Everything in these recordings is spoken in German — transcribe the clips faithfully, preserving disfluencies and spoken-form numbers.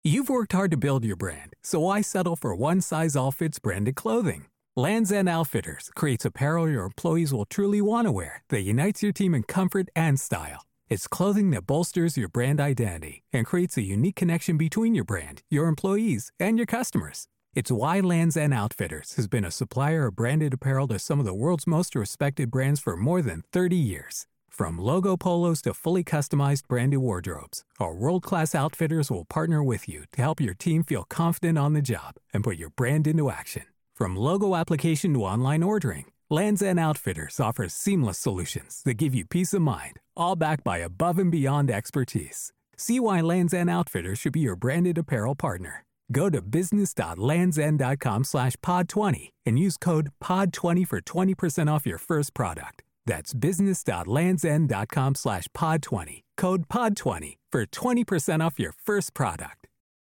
You've worked hard to build your brand, so why settle for one-size-all-fits branded clothing? Lands' End Outfitters creates apparel your employees will truly want to wear that unites your team in comfort and style. It's clothing that bolsters your brand identity and creates a unique connection between your brand, your employees, and your customers. It's why Lands' End Outfitters has been a supplier of branded apparel to some of the world's most respected brands for more than thirty years. From logo polos to fully customized branded wardrobes, our world-class outfitters will partner with you to help your team feel confident on the job and put your brand into action. From logo application to online ordering, Lands' End Outfitters offers seamless solutions that give you peace of mind, all backed by above and beyond expertise. See why Lands' End Outfitters should be your branded apparel partner. Go to business.landsend.com slash pod 20 and use code pod twenty for twenty percent off your first product. That's business.landsend.com slash pod 20. Code pod twenty for twenty percent off your first product.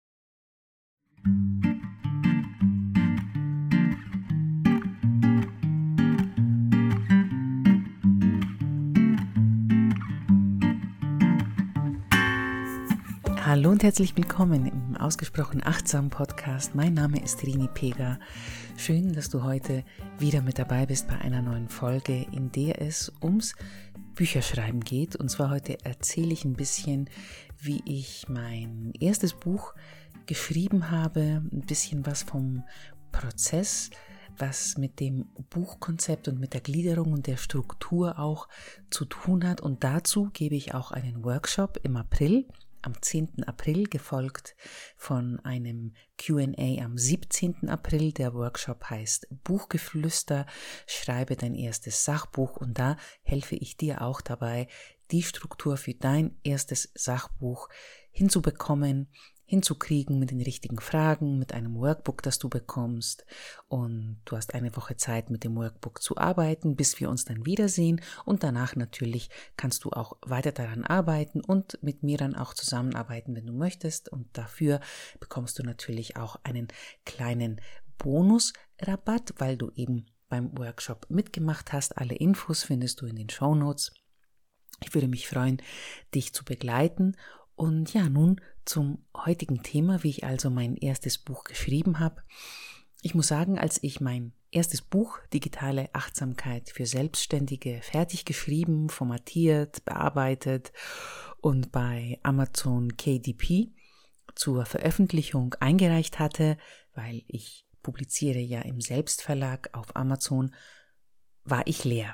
Hallo und herzlich willkommen im Ausgesprochen Achtsam Podcast. Mein Name ist Rini Pega. Schön, dass du heute wieder mit dabei bist bei einer neuen Folge, in der es ums Bücherschreiben geht. Und zwar heute erzähle ich ein bisschen, wie ich mein erstes Buch geschrieben habe, ein bisschen was vom Prozess, was mit dem Buchkonzept und mit der Gliederung und der Struktur auch zu tun hat. Und dazu gebe ich auch einen Workshop im April. Am zehnten April, gefolgt von einem Q and A am siebzehnten April. Der Workshop heißt Buchgeflüster, schreibe dein erstes Sachbuch, und da helfe ich dir auch dabei, die Struktur für dein erstes Sachbuch hinzubekommen, hinzukriegen mit den richtigen Fragen, mit einem Workbook, das du bekommst, und du hast eine Woche Zeit, mit dem Workbook zu arbeiten, bis wir uns dann wiedersehen, und danach natürlich kannst du auch weiter daran arbeiten und mit mir dann auch zusammenarbeiten, wenn du möchtest, und dafür bekommst du natürlich auch einen kleinen Bonusrabatt, weil du eben beim Workshop mitgemacht hast. Alle Infos findest du in den Shownotes. Ich würde mich freuen, dich zu begleiten. Und ja, nun zum heutigen Thema, wie ich also mein erstes Buch geschrieben habe. Ich muss sagen, als ich mein erstes Buch Digitale Achtsamkeit für Selbstständige fertig geschrieben, formatiert, bearbeitet und bei Amazon K D P zur Veröffentlichung eingereicht hatte, weil ich publiziere ja im Selbstverlag auf Amazon, war ich leer.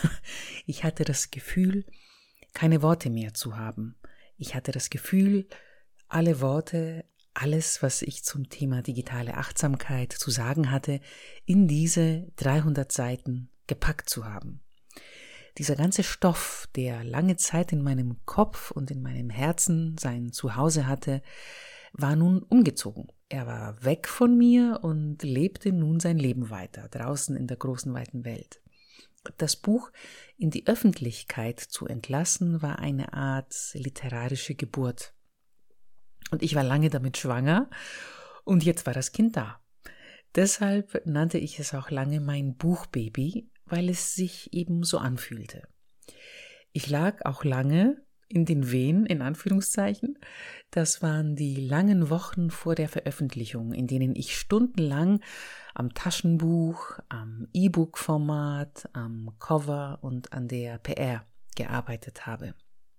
Ich hatte das Gefühl, keine Worte mehr zu haben. Ich hatte das Gefühl, alle Worte, alles, was ich zum Thema digitale Achtsamkeit zu sagen hatte, in diese dreihundert Seiten gepackt zu haben. Dieser ganze Stoff, der lange Zeit in meinem Kopf und in meinem Herzen sein Zuhause hatte, war nun umgezogen. Er war weg von mir und lebte nun sein Leben weiter, draußen in der großen, weiten Welt. Das Buch in die Öffentlichkeit zu entlassen, war eine Art literarische Geburt. Und ich war lange damit schwanger, und jetzt war das Kind da. Deshalb nannte ich es auch lange mein Buchbaby, weil es sich eben so anfühlte. Ich lag auch lange in den Wehen, in Anführungszeichen. Das waren die langen Wochen vor der Veröffentlichung, in denen ich stundenlang am Taschenbuch, am E-Book-Format, am Cover und an der P R gearbeitet habe.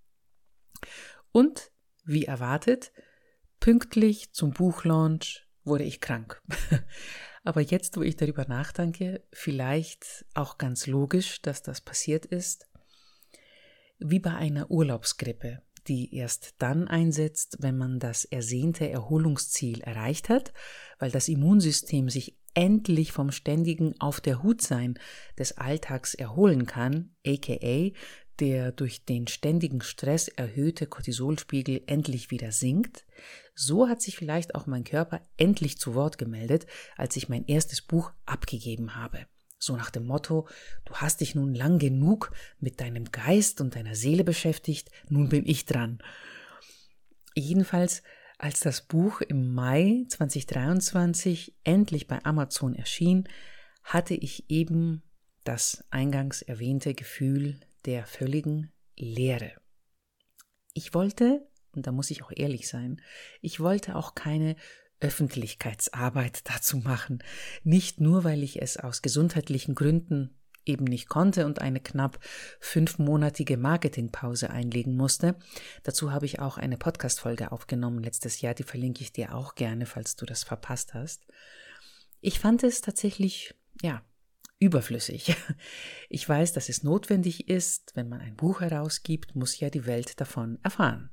Und, wie erwartet, pünktlich zum Buchlaunch wurde ich krank. Aber jetzt, wo ich darüber nachdenke, vielleicht auch ganz logisch, dass das passiert ist, wie bei einer Urlaubsgrippe, die erst dann einsetzt, wenn man das ersehnte Erholungsziel erreicht hat, weil das Immunsystem sich endlich vom ständigen Auf der Hut sein des Alltags erholen kann, aka der durch den ständigen Stress erhöhte Cortisolspiegel endlich wieder sinkt. So hat sich vielleicht auch mein Körper endlich zu Wort gemeldet, als ich mein erstes Buch abgegeben habe. So nach dem Motto, du hast dich nun lang genug mit deinem Geist und deiner Seele beschäftigt, nun bin ich dran. Jedenfalls, als das Buch im Mai zweitausenddreiundzwanzig endlich bei Amazon erschien, hatte ich eben das eingangs erwähnte Gefühl der völligen Leere. Ich wollte und da muss ich auch ehrlich sein, ich wollte auch keine Öffentlichkeitsarbeit dazu machen. Nicht nur, weil ich es aus gesundheitlichen Gründen eben nicht konnte und eine knapp fünfmonatige Marketingpause einlegen musste. Dazu habe ich auch eine Podcast-Folge aufgenommen letztes Jahr, die verlinke ich dir auch gerne, falls du das verpasst hast. Ich fand es tatsächlich, ja, überflüssig. Ich weiß, dass es notwendig ist, wenn man ein Buch herausgibt, muss ja die Welt davon erfahren.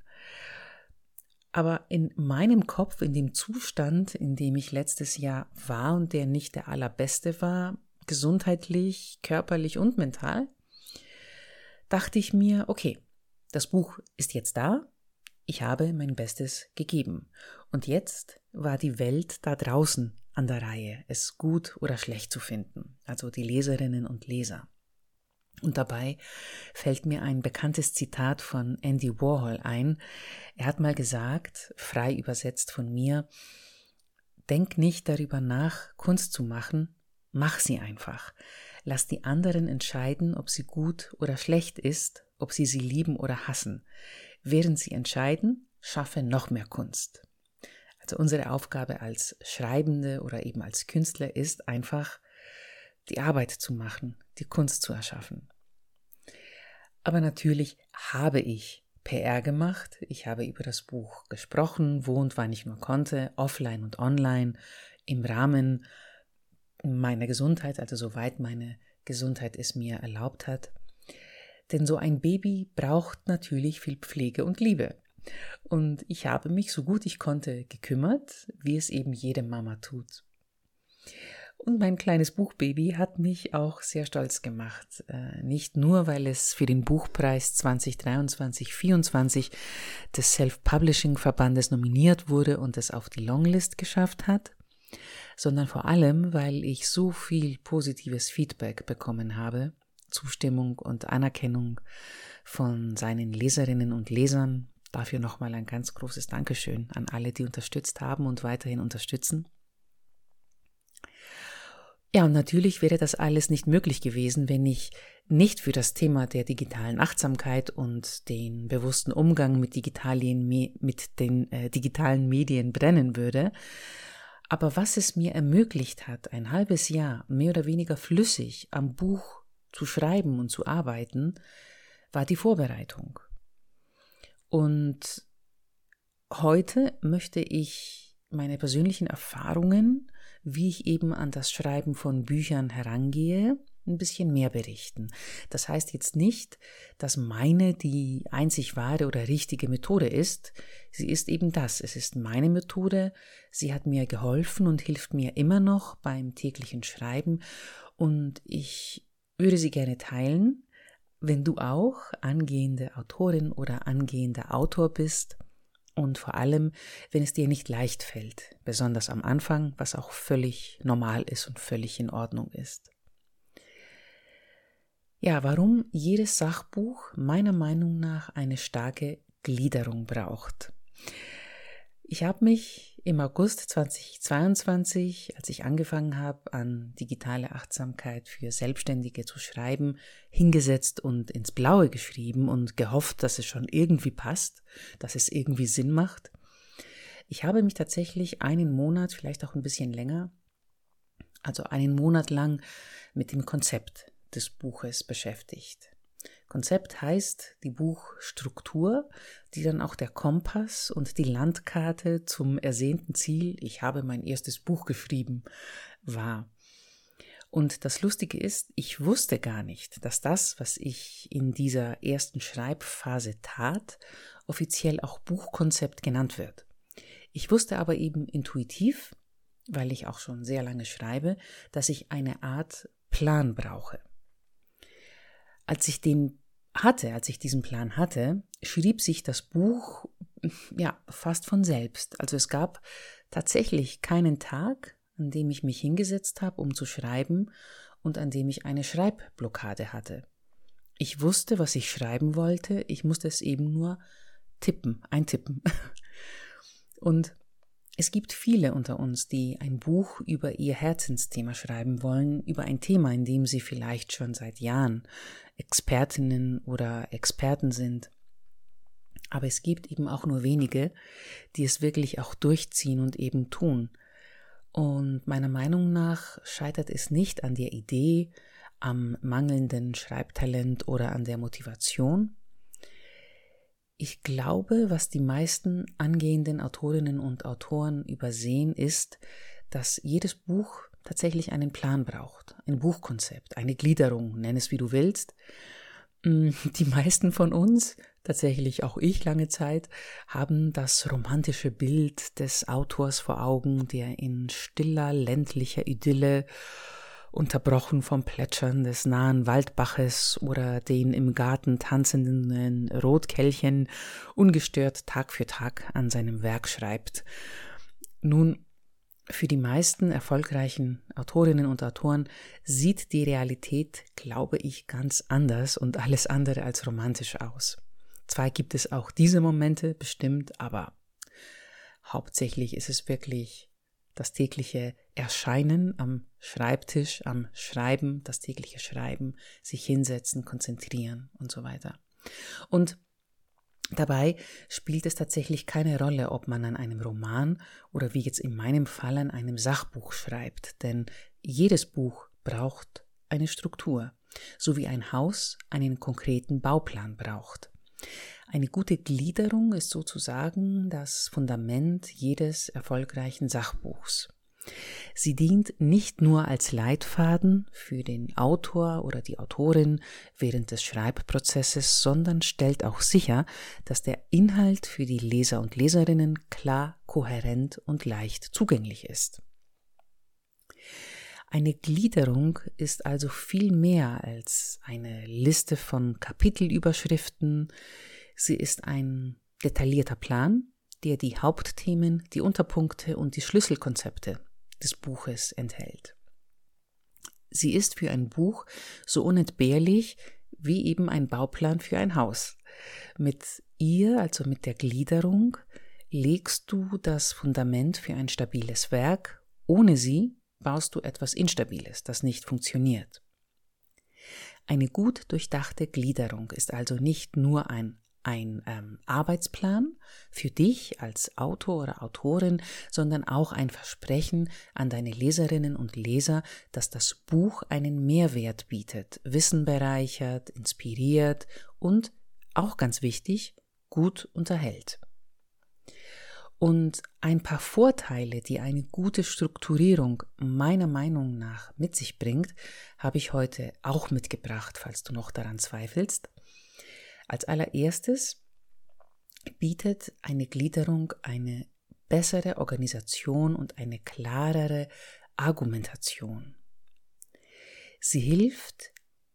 Aber in meinem Kopf, in dem Zustand, in dem ich letztes Jahr war und der nicht der allerbeste war, gesundheitlich, körperlich und mental, dachte ich mir, okay, das Buch ist jetzt da, ich habe mein Bestes gegeben. Und jetzt war die Welt da draußen an der Reihe, es gut oder schlecht zu finden, also die Leserinnen und Leser. Und dabei fällt mir ein bekanntes Zitat von Andy Warhol ein. Er hat mal gesagt, frei übersetzt von mir, denk nicht darüber nach, Kunst zu machen, mach sie einfach. Lass die anderen entscheiden, ob sie gut oder schlecht ist, ob sie sie lieben oder hassen. Während sie entscheiden, schaffe noch mehr Kunst. Also unsere Aufgabe als Schreibende oder eben als Künstler ist einfach, die Arbeit zu machen, die Kunst zu erschaffen. Aber natürlich habe ich P R gemacht. Ich habe über das Buch gesprochen, wo und wann ich nur konnte, offline und online, im Rahmen meiner Gesundheit, also soweit meine Gesundheit es mir erlaubt hat. Denn so ein Baby braucht natürlich viel Pflege und Liebe. Und ich habe mich so gut ich konnte gekümmert, wie es eben jede Mama tut. Und mein kleines Buchbaby hat mich auch sehr stolz gemacht. Äh, nicht nur, weil es für den Buchpreis zwanzig dreiundzwanzig vierundzwanzig des Self-Publishing-Verbandes nominiert wurde und es auf die Longlist geschafft hat, sondern vor allem, weil ich so viel positives Feedback bekommen habe, Zustimmung und Anerkennung von seinen Leserinnen und Lesern. Dafür nochmal ein ganz großes Dankeschön an alle, die unterstützt haben und weiterhin unterstützen. Ja, und natürlich wäre das alles nicht möglich gewesen, wenn ich nicht für das Thema der digitalen Achtsamkeit und den bewussten Umgang mit, Digitalien, mit den äh, digitalen Medien brennen würde. Aber was es mir ermöglicht hat, ein halbes Jahr mehr oder weniger flüssig am Buch zu schreiben und zu arbeiten, war die Vorbereitung. Und heute möchte ich meine persönlichen Erfahrungen, wie ich eben an das Schreiben von Büchern herangehe, ein bisschen mehr berichten. Das heißt jetzt nicht, dass meine die einzig wahre oder richtige Methode ist. Sie ist eben das. Es ist meine Methode. Sie hat mir geholfen und hilft mir immer noch beim täglichen Schreiben. Und ich würde sie gerne teilen, wenn du auch angehende Autorin oder angehender Autor bist. Und vor allem, wenn es dir nicht leicht fällt, besonders am Anfang, was auch völlig normal ist und völlig in Ordnung ist. Ja, warum jedes Sachbuch meiner Meinung nach eine starke Gliederung braucht. Ich habe mich im August zweitausendzweiundzwanzig, als ich angefangen habe, an digitale Achtsamkeit für Selbstständige zu schreiben, hingesetzt und ins Blaue geschrieben und gehofft, dass es schon irgendwie passt, dass es irgendwie Sinn macht. Ich habe mich tatsächlich einen Monat, vielleicht auch ein bisschen länger, also einen Monat lang mit dem Konzept des Buches beschäftigt. Konzept heißt die Buchstruktur, die dann auch der Kompass und die Landkarte zum ersehnten Ziel, ich habe mein erstes Buch geschrieben, war. Und das Lustige ist, ich wusste gar nicht, dass das, was ich in dieser ersten Schreibphase tat, offiziell auch Buchkonzept genannt wird. Ich wusste aber eben intuitiv, weil ich auch schon sehr lange schreibe, dass ich eine Art Plan brauche. Als ich den hatte, als ich diesen Plan hatte, schrieb sich das Buch ja fast von selbst. Also es gab tatsächlich keinen Tag, an dem ich mich hingesetzt habe, um zu schreiben und an dem ich eine Schreibblockade hatte. Ich wusste, was ich schreiben wollte, ich musste es eben nur tippen, eintippen. Und es gibt viele unter uns, die ein Buch über ihr Herzensthema schreiben wollen, über ein Thema, in dem sie vielleicht schon seit Jahren Expertinnen oder Experten sind. Aber es gibt eben auch nur wenige, die es wirklich auch durchziehen und eben tun. Und meiner Meinung nach scheitert es nicht an der Idee, am mangelnden Schreibtalent oder an der Motivation. Ich glaube, was die meisten angehenden Autorinnen und Autoren übersehen, ist, dass jedes Buch tatsächlich einen Plan braucht, ein Buchkonzept, eine Gliederung, nenn es wie du willst. Die meisten von uns, tatsächlich auch ich lange Zeit, haben das romantische Bild des Autors vor Augen, der in stiller, ländlicher Idylle, unterbrochen vom Plätschern des nahen Waldbaches oder den im Garten tanzenden Rotkehlchen, ungestört Tag für Tag an seinem Werk schreibt. Nun, für die meisten erfolgreichen Autorinnen und Autoren sieht die Realität, glaube ich, ganz anders und alles andere als romantisch aus. Zwar gibt es auch diese Momente, bestimmt, aber hauptsächlich ist es wirklich das tägliche Erscheinen am Schreibtisch, am Schreiben, das tägliche Schreiben, sich hinsetzen, konzentrieren und so weiter. Und dabei spielt es tatsächlich keine Rolle, ob man an einem Roman oder wie jetzt in meinem Fall an einem Sachbuch schreibt, denn jedes Buch braucht eine Struktur, so wie ein Haus einen konkreten Bauplan braucht. Eine gute Gliederung ist sozusagen das Fundament jedes erfolgreichen Sachbuchs. Sie dient nicht nur als Leitfaden für den Autor oder die Autorin während des Schreibprozesses, sondern stellt auch sicher, dass der Inhalt für die Leser und Leserinnen klar, kohärent und leicht zugänglich ist. Eine Gliederung ist also viel mehr als eine Liste von Kapitelüberschriften. Sie ist ein detaillierter Plan, der die Hauptthemen, die Unterpunkte und die Schlüsselkonzepte des Buches enthält. Sie ist für ein Buch so unentbehrlich wie eben ein Bauplan für ein Haus. Mit ihr, also mit der Gliederung, legst du das Fundament für ein stabiles Werk. Ohne sie baust du etwas Instabiles, das nicht funktioniert. Eine gut durchdachte Gliederung ist also nicht nur ein ein ähm, Arbeitsplan für dich als Autor oder Autorin, sondern auch ein Versprechen an deine Leserinnen und Leser, dass das Buch einen Mehrwert bietet, Wissen bereichert, inspiriert und, auch ganz wichtig, gut unterhält. Und ein paar Vorteile, die eine gute Strukturierung meiner Meinung nach mit sich bringt, habe ich heute auch mitgebracht, falls du noch daran zweifelst. Als allererstes bietet eine Gliederung eine bessere Organisation und eine klarere Argumentation. Sie hilft,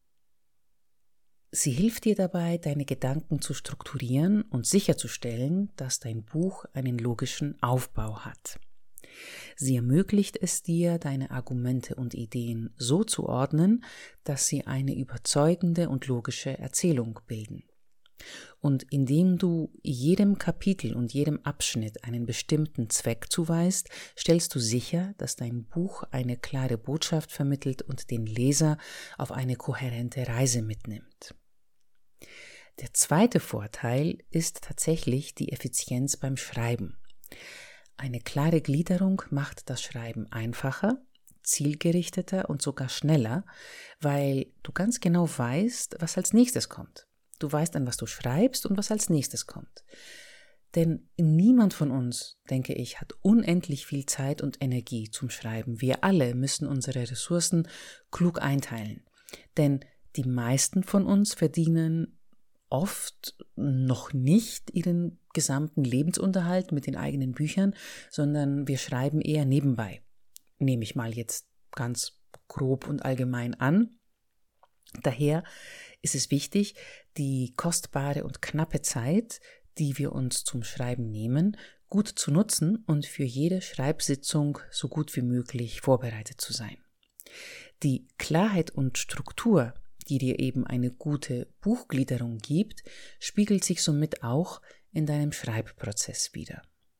sie hilft dir dabei, deine Gedanken zu strukturieren und sicherzustellen, dass dein Buch einen logischen Aufbau hat. Sie ermöglicht es dir, deine Argumente und Ideen so zu ordnen, dass sie eine überzeugende und logische Erzählung bilden. Und indem du jedem Kapitel und jedem Abschnitt einen bestimmten Zweck zuweist, stellst du sicher, dass dein Buch eine klare Botschaft vermittelt und den Leser auf eine kohärente Reise mitnimmt. Der zweite Vorteil ist tatsächlich die Effizienz beim Schreiben. Eine klare Gliederung macht das Schreiben einfacher, zielgerichteter und sogar schneller, weil du ganz genau weißt, was als nächstes kommt. Du weißt, an was du schreibst und was als nächstes kommt. Denn niemand von uns, denke ich, hat unendlich viel Zeit und Energie zum Schreiben. Wir alle müssen unsere Ressourcen klug einteilen. Denn die meisten von uns verdienen oft noch nicht ihren gesamten Lebensunterhalt mit den eigenen Büchern, sondern wir schreiben eher nebenbei. Nehme ich mal jetzt ganz grob und allgemein an. Daher ist es wichtig, die kostbare und knappe Zeit, die wir uns zum Schreiben nehmen, gut zu nutzen und für jede Schreibsitzung so gut wie möglich vorbereitet zu sein. Die Klarheit und Struktur, die dir eben eine gute Buchgliederung gibt, spiegelt sich somit auch in deinem Schreibprozess wider.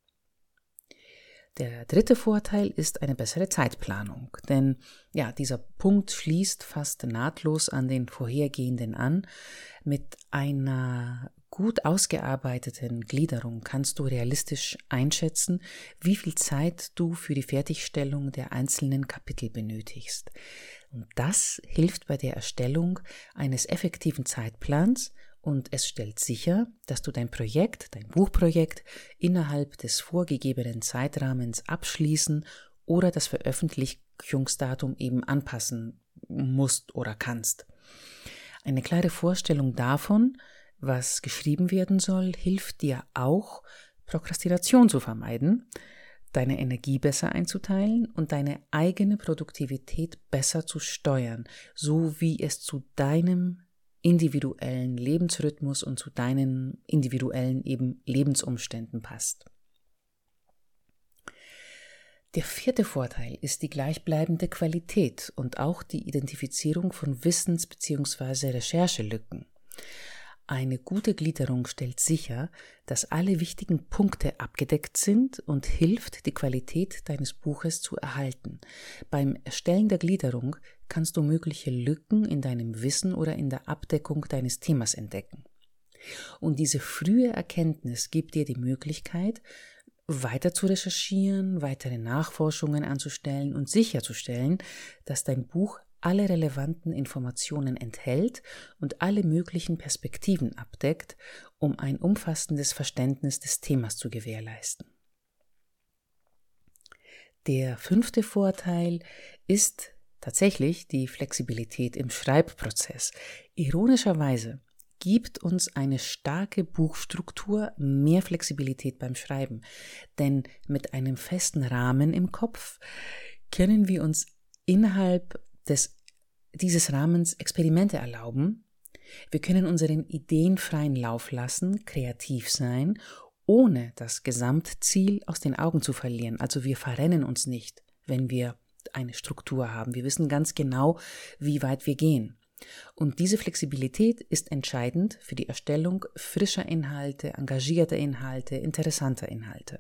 Der dritte Vorteil ist eine bessere Zeitplanung, denn ja, dieser Punkt schließt fast nahtlos an den vorhergehenden an. Mit einer gut ausgearbeiteten Gliederung kannst du realistisch einschätzen, wie viel Zeit du für die Fertigstellung der einzelnen Kapitel benötigst. Und das hilft bei der Erstellung eines effektiven Zeitplans und es stellt sicher, dass du dein Projekt, dein Buchprojekt innerhalb des vorgegebenen Zeitrahmens abschließen oder das Veröffentlichungsdatum eben anpassen musst oder kannst. Eine klare Vorstellung davon, was geschrieben werden soll, hilft dir auch, Prokrastination zu vermeiden, deine Energie besser einzuteilen und deine eigene Produktivität besser zu steuern, so wie es zu deinem individuellen Lebensrhythmus und zu deinen individuellen eben Lebensumständen passt. Der vierte Vorteil ist die gleichbleibende Qualität und auch die Identifizierung von Wissens- bzw. Recherchelücken. Eine gute Gliederung stellt sicher, dass alle wichtigen Punkte abgedeckt sind und hilft, die Qualität deines Buches zu erhalten. Beim Erstellen der Gliederung kannst du mögliche Lücken in deinem Wissen oder in der Abdeckung deines Themas entdecken. Und diese frühe Erkenntnis gibt dir die Möglichkeit, weiter zu recherchieren, weitere Nachforschungen anzustellen und sicherzustellen, dass dein Buch alle relevanten Informationen enthält und alle möglichen Perspektiven abdeckt, um ein umfassendes Verständnis des Themas zu gewährleisten. Der fünfte Vorteil ist tatsächlich die Flexibilität im Schreibprozess. Ironischerweise gibt uns eine starke Buchstruktur mehr Flexibilität beim Schreiben, denn mit einem festen Rahmen im Kopf können wir uns innerhalb des, dieses Rahmens Experimente erlauben. Wir können unseren Ideen freien Lauf lassen, kreativ sein, ohne das Gesamtziel aus den Augen zu verlieren. Also wir verrennen uns nicht, wenn wir eine Struktur haben. Wir wissen ganz genau, wie weit wir gehen. Und diese Flexibilität ist entscheidend für die Erstellung frischer Inhalte, engagierter Inhalte, interessanter Inhalte.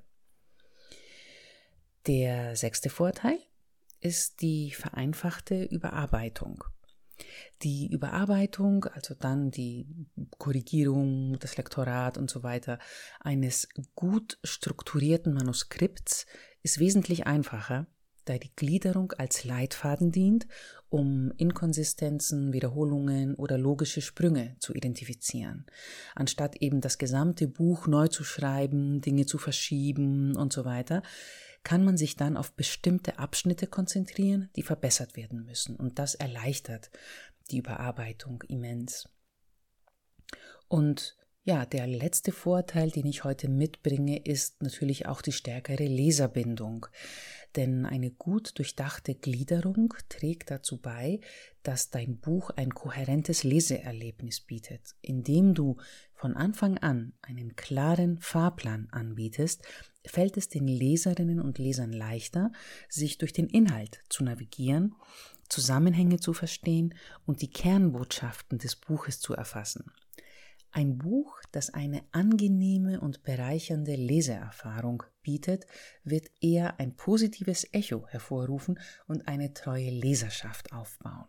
Der sechste Vorteil ist die vereinfachte Überarbeitung. Die Überarbeitung, also dann die Korrigierung, das Lektorat und so weiter eines gut strukturierten Manuskripts ist wesentlich einfacher, da die Gliederung als Leitfaden dient, um Inkonsistenzen, Wiederholungen oder logische Sprünge zu identifizieren. Anstatt eben das gesamte Buch neu zu schreiben, Dinge zu verschieben und so weiter, kann man sich dann auf bestimmte Abschnitte konzentrieren, die verbessert werden müssen. Und das erleichtert die Überarbeitung immens. Und ja, der letzte Vorteil, den ich heute mitbringe, ist natürlich auch die stärkere Leserbindung. Denn eine gut durchdachte Gliederung trägt dazu bei, dass dein Buch ein kohärentes Leseerlebnis bietet. Indem du von Anfang an einen klaren Fahrplan anbietest, fällt es den Leserinnen und Lesern leichter, sich durch den Inhalt zu navigieren, Zusammenhänge zu verstehen und die Kernbotschaften des Buches zu erfassen. Ein Buch, das eine angenehme und bereichernde Leseerfahrung bietet, wird eher ein positives Echo hervorrufen und eine treue Leserschaft aufbauen.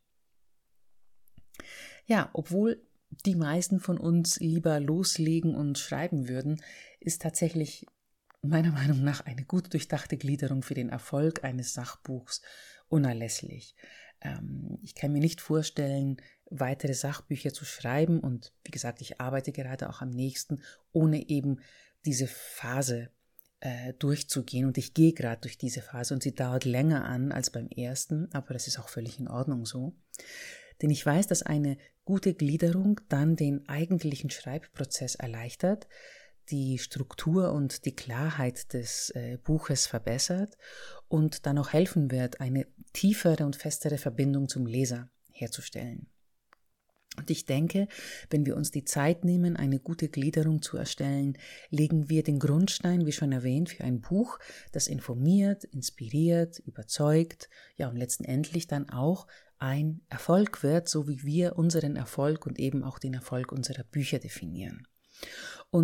Ja, obwohl die meisten von uns lieber loslegen und schreiben würden, ist tatsächlich meiner Meinung nach eine gut durchdachte Gliederung für den Erfolg eines Sachbuchs unerlässlich. Ähm, ich kann mir nicht vorstellen, weitere Sachbücher zu schreiben und wie gesagt, ich arbeite gerade auch am nächsten, ohne eben diese Phase äh, durchzugehen und ich gehe gerade durch diese Phase und sie dauert länger an als beim ersten, aber das ist auch völlig in Ordnung so. Denn ich weiß, dass eine gute Gliederung dann den eigentlichen Schreibprozess erleichtert, die Struktur und die Klarheit des äh, Buches verbessert und dann auch helfen wird, eine tiefere und festere Verbindung zum Leser herzustellen. Und ich denke, wenn wir uns die Zeit nehmen, eine gute Gliederung zu erstellen, legen wir den Grundstein, wie schon erwähnt, für ein Buch, das informiert, inspiriert, überzeugt, ja und letztendlich dann auch ein Erfolg wird, so wie wir unseren Erfolg und eben auch den Erfolg unserer Bücher definieren. Und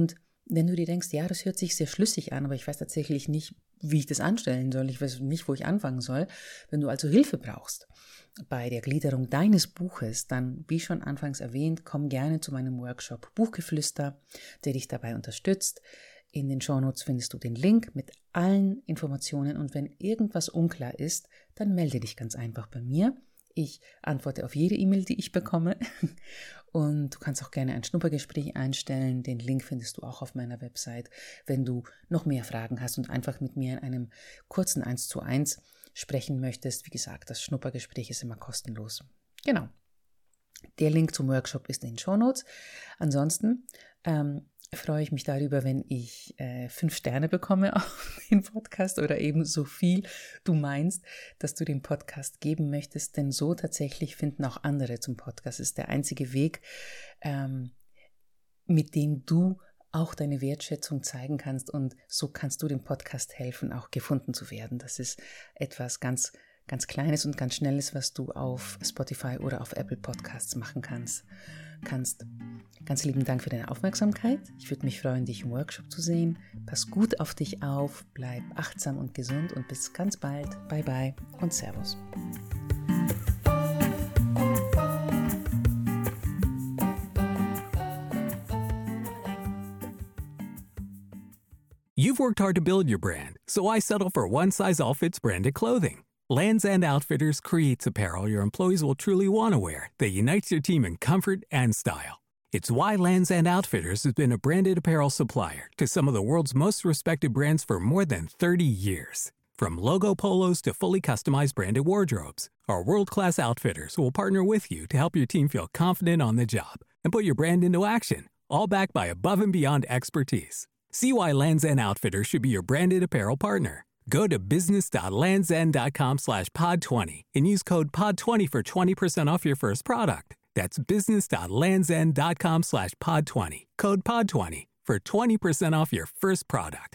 wenn du dir denkst, ja, das hört sich sehr schlüssig an, aber ich weiß tatsächlich nicht, wie ich das anstellen soll, ich weiß nicht, wo ich anfangen soll. Wenn du also Hilfe brauchst bei der Gliederung deines Buches, dann, wie schon anfangs erwähnt, komm gerne zu meinem Workshop Buchgeflüster, der dich dabei unterstützt. In den Shownotes findest du den Link mit allen Informationen und wenn irgendwas unklar ist, dann melde dich ganz einfach bei mir. Ich antworte auf jede E-Mail, die ich bekomme und du kannst auch gerne ein Schnuppergespräch einstellen. Den Link findest du auch auf meiner Website, wenn du noch mehr Fragen hast und einfach mit mir in einem kurzen eins zu eins sprechen möchtest. Wie gesagt, das Schnuppergespräch ist immer kostenlos. Genau. Der Link zum Workshop ist in den Shownotes. Ansonsten ähm, freue ich mich darüber, wenn ich äh, fünf Sterne bekomme auf den Podcast oder eben so viel du meinst, dass du dem Podcast geben möchtest, denn so tatsächlich finden auch andere zum Podcast. Das ist der einzige Weg, ähm, mit dem du auch deine Wertschätzung zeigen kannst und so kannst du dem Podcast helfen, auch gefunden zu werden. Das ist etwas ganz Ganz Kleines und ganz Schnelles, was du auf Spotify oder auf Apple Podcasts machen kannst. kannst. Ganz lieben Dank für deine Aufmerksamkeit. Ich würde mich freuen, dich im Workshop zu sehen. Pass gut auf dich auf, bleib achtsam und gesund und bis ganz bald. Bye bye und Servus. You've worked hard to build your brand, so why settle for one-size-all-fits branded clothing? Lands' End Outfitters creates apparel your employees will truly want to wear that unites your team in comfort and style. It's why Lands' End Outfitters has been a branded apparel supplier to some of the world's most respected brands for more than thirty years. From logo polos to fully customized branded wardrobes, our world-class outfitters will partner with you to help your team feel confident on the job and put your brand into action, all backed by above-and-beyond expertise. See why Lands' End Outfitters should be your branded apparel partner. Go to business.landsend.com slash pod 20 and use code pod twenty for twenty percent off your first product. That's business.landsend.com slash pod 20. Code pod twenty for twenty percent off your first product.